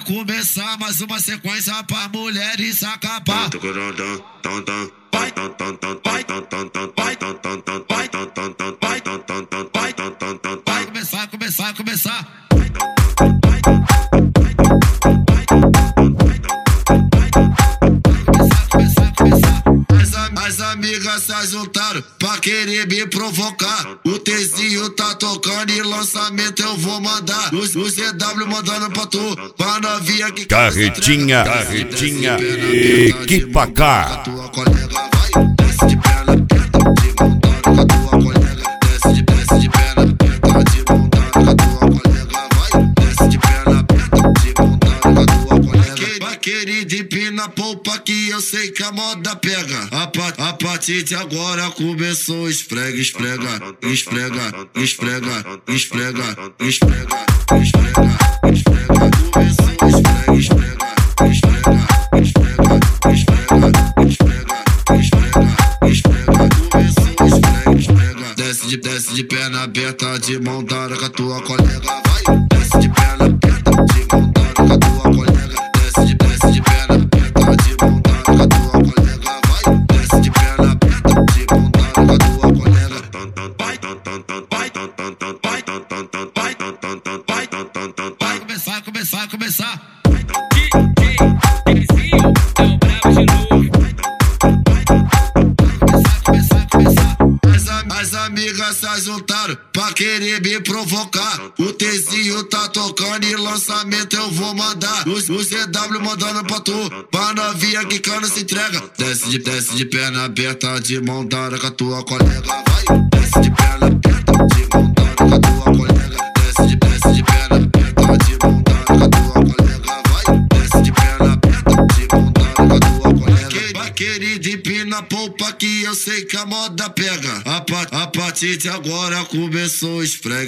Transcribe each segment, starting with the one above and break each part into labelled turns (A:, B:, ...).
A: começar mais uma sequência pra mulheres acabar. Vai começar. As amigas se juntaram pra querer me provocar. O Tzinho tá tocando e lançamento eu vou mandar. O ZW mandando pra tu, pra novinha que
B: Carretinha, equipa cá.
A: tua colega vai, desce de perna aberta, de montando com a tua colega. Desce de perna aberta, de montando com a tua colega. Vai, desce de perna aberta, de montando com a tua colega. Querida, empina a polpa que eu sei que a moda pega. A partir de agora começou esfrega. Desce de perna aberta, de mão dada com a tua colega. Vai, desce de perna aberta, de mão dada com a tua colega. Desce de perna aberta, de mão dada com a tua colega. Vai, desce de perna aberta, de mão dada com a tua colega. Vai começar. As amigas se juntaram pra querer me provocar. O Tzinho tá tocando e lançamento eu vou mandar. O ZW mandando pra tu, pra novinha que cana se entrega. Desce de perna aberta, de mão dada com a tua colega. Vai, desce de perna aberta, de mão dada com a tua colega. Desce de perna aberta, de mão dada com a tua colega. Vai, desce de perna aberta, de mão dada com a tua colega. Querida, empina a polpa que eu sei que a moda pega. A partir de agora começou esfrega.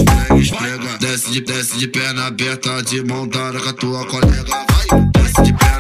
A: Desce de perna aberta, de mão dada com a tua colega. Vai, desce de perna